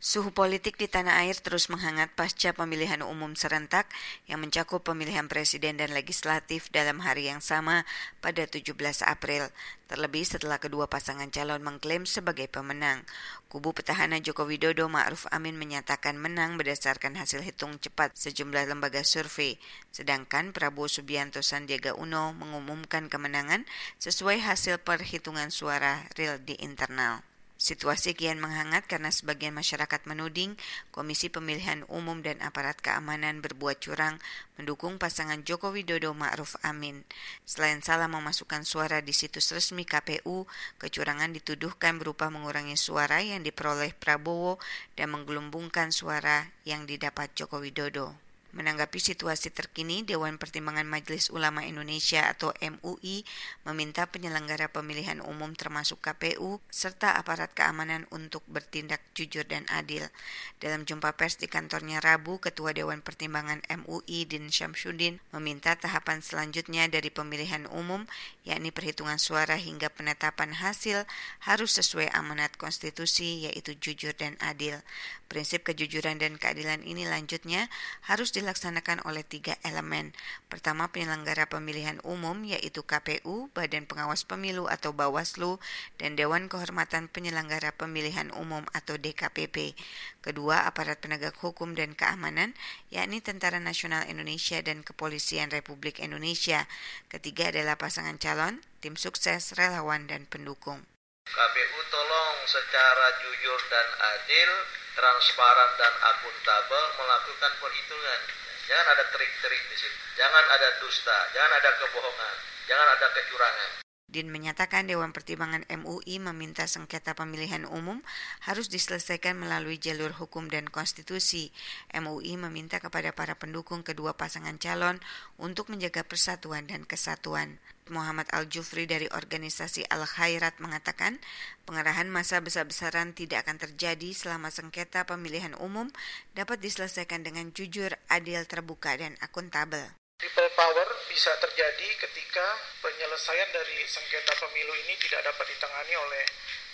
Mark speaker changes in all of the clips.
Speaker 1: Suhu politik di tanah air terus menghangat pasca pemilihan umum serentak yang mencakup pemilihan presiden dan legislatif dalam hari yang sama pada 17 April, terlebih setelah kedua pasangan calon mengklaim sebagai pemenang. Kubu petahana Joko Widodo Ma'ruf Amin menyatakan menang berdasarkan hasil hitung cepat sejumlah lembaga survei, sedangkan Prabowo Subianto Sandiaga Uno mengumumkan kemenangan sesuai hasil perhitungan suara real di internal. Situasi kian menghangat karena sebagian masyarakat menuding Komisi Pemilihan Umum dan aparat keamanan berbuat curang mendukung pasangan Joko Widodo Ma'ruf Amin. Selain salah memasukkan suara di situs resmi KPU, kecurangan dituduhkan berupa mengurangi suara yang diperoleh Prabowo dan menggelumbungkan suara yang didapat Joko Widodo. Menanggapi situasi terkini, Dewan Pertimbangan Majelis Ulama Indonesia atau MUI meminta penyelenggara pemilihan umum termasuk KPU serta aparat keamanan untuk bertindak jujur dan adil. Dalam jumpa pers di kantornya Rabu, Ketua Dewan Pertimbangan MUI Din Syamsuddin meminta tahapan selanjutnya dari pemilihan umum, yakni perhitungan suara hingga penetapan hasil, harus sesuai amanat konstitusi yaitu jujur dan adil. Prinsip kejujuran dan keadilan ini lanjutnya harus dilaksanakan oleh 3 elemen. Pertama, penyelenggara pemilihan umum yaitu KPU, Badan Pengawas Pemilu atau Bawaslu, dan Dewan Kehormatan Penyelenggara Pemilihan Umum atau DKPP. Kedua, aparat penegak hukum dan keamanan yakni Tentara Nasional Indonesia dan Kepolisian Republik Indonesia. Ketiga adalah pasangan calon, tim sukses, relawan, dan pendukung.
Speaker 2: KPU tolong secara jujur dan adil, transparan dan akuntabel melakukan perhitungan. Jangan ada trik-trik di situ. Jangan ada dusta, jangan ada kebohongan, jangan ada kecurangan.
Speaker 1: Din menyatakan Dewan Pertimbangan MUI meminta sengketa pemilihan umum harus diselesaikan melalui jalur hukum dan konstitusi. MUI meminta kepada para pendukung kedua pasangan calon untuk menjaga persatuan dan kesatuan. Muhammad Al-Jufri dari organisasi Al-Khairat mengatakan pengerahan massa besar-besaran tidak akan terjadi selama sengketa pemilihan umum dapat diselesaikan dengan jujur, adil, terbuka, dan akuntabel.
Speaker 3: People power bisa terjadi ketika penyelesaian dari sengketa pemilu ini tidak dapat ditangani oleh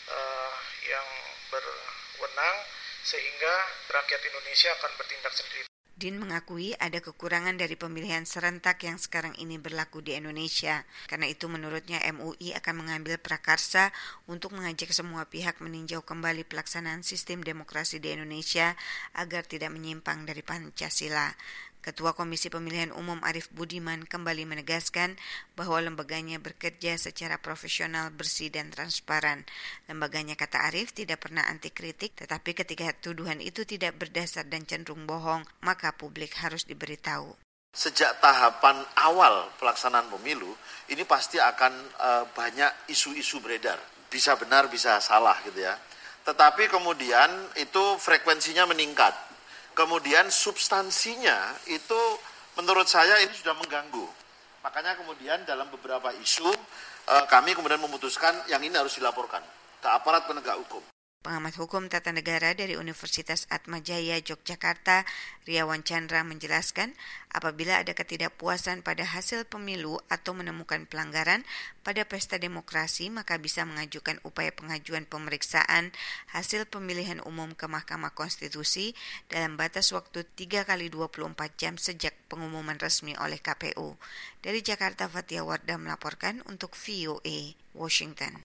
Speaker 3: yang berwenang, sehingga rakyat Indonesia akan bertindak sendiri.
Speaker 1: Din mengakui ada kekurangan dari pemilihan serentak yang sekarang ini berlaku di Indonesia. Karena itu menurutnya MUI akan mengambil prakarsa untuk mengajak semua pihak meninjau kembali pelaksanaan sistem demokrasi di Indonesia agar tidak menyimpang dari Pancasila. Ketua Komisi Pemilihan Umum Arief Budiman kembali menegaskan bahwa lembaganya bekerja secara profesional, bersih, dan transparan. Lembaganya, kata Arief, tidak pernah anti kritik, tetapi ketika tuduhan itu tidak berdasar dan cenderung bohong, maka publik harus diberitahu.
Speaker 4: Sejak tahapan awal pelaksanaan pemilu, ini pasti akan banyak isu-isu beredar. Bisa benar, bisa salah gitu ya. Tetapi kemudian itu frekuensinya meningkat. Kemudian substansinya itu menurut saya ini sudah mengganggu. Makanya kemudian dalam beberapa isu kami kemudian memutuskan yang ini harus dilaporkan ke aparat penegak hukum.
Speaker 1: Pengamat hukum tata negara dari Universitas Atmajaya Yogyakarta, Riawan Chandra menjelaskan, apabila ada ketidakpuasan pada hasil pemilu atau menemukan pelanggaran pada pesta demokrasi, maka bisa mengajukan upaya pengajuan pemeriksaan hasil pemilihan umum ke Mahkamah Konstitusi dalam batas waktu 3 kali 24 jam sejak pengumuman resmi oleh KPU. Dari Jakarta, Fatia Wardah melaporkan untuk VOA, Washington.